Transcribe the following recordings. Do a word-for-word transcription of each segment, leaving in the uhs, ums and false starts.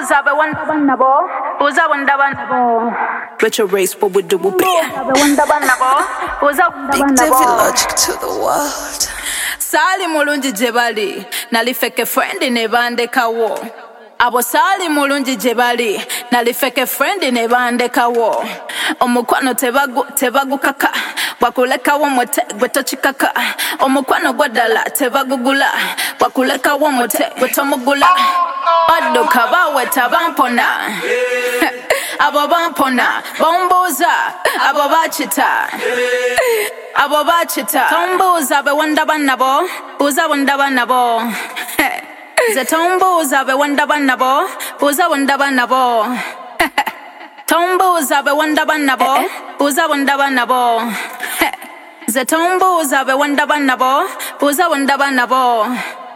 Tombuza be wanda bana bo. Uza wanda bana bo. Retro race, but we do be. Wanda bana bo. Uza wanda Big bana David bo. Logic to the world. Sali mulungi jebali. Nalifeke friend ne bande kawo. Abo sali mulungi jebali. Nalifeke friend ne bande kawo. Omukwano tebagu tebagu kaka. Wakuleka womote gwetochikaka. Omukwano gwadala tebagugula. Wakuleka womote gwetomugula. Baduka baweta bampona. Abo bampona. Bombuza. Abo bachita. Abo bachita. Tombuza be wanda bana bo. Uza wanda bana bo. Ze tombuza be wanda bana bo. Uza wanda bana bo. Tombuza be wanda bana bo. Uza wanda bana bo. Ze tombuza be wanda bana bo. Uza wanda bana bo.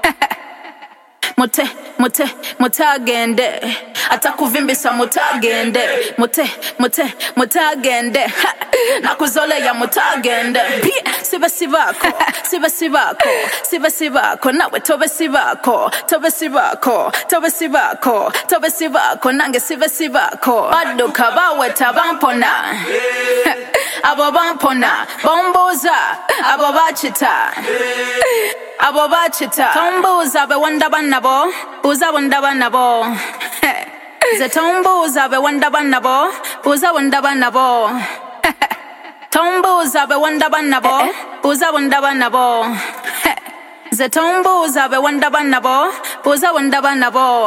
Mute, mute, mutagende. Atakuvimbisa mutagende. Mute, mute, mutagende. Nakuzole ya mutagende. Sibe sibako, sibe sibako, sibe sibako. Nawe tobe sibako, tobe sibako, tobe sibako, tobe sibako. Nange sibe sibako. Baduka baweta bampona. Abo bampona, bombuza, abo bachita. Abo bachita. Tombuza be wanda bana bo. Uza wanda bana bo. Ze tombuza be wanda bana bo. Uza wanda bana bo. Tombuza be wanda bana bo. Uza wanda bana bo. Ze tombuza be wanda bana bo. Uza wanda bana bo.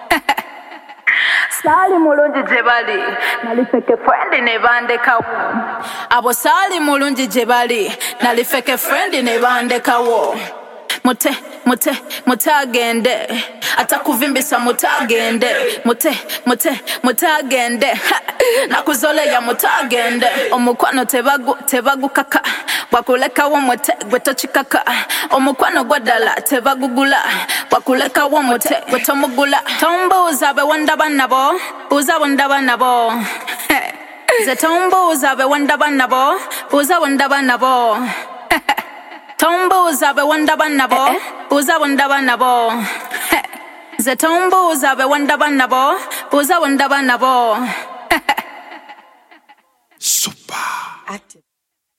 Sali mulungi jebali. Nalifeke friend ne bande kawo. Abo sali mulungi jebali. Nalifeke friend ne bande kawo. Mute, mute, mutagende. Atakuvimbisa mutagende. Mute, mute, mutagende. Nakuzole ya mutagende. Omukwano tebagu, tebagu kaka. Wakuleka womote gwetochikaka. Omukwano gwadala tebagugula. Wakuleka womote gwetomugula. Tombuza be wanda bana bo. Uza wanda bana bo. Ze tombuza be wanda bana bo. Uza wanda bana bo. Tombuza be wanda bana bo. Uza wanda bana bo. Ze tombuza be wanda bana bo. Uza wanda bana bo.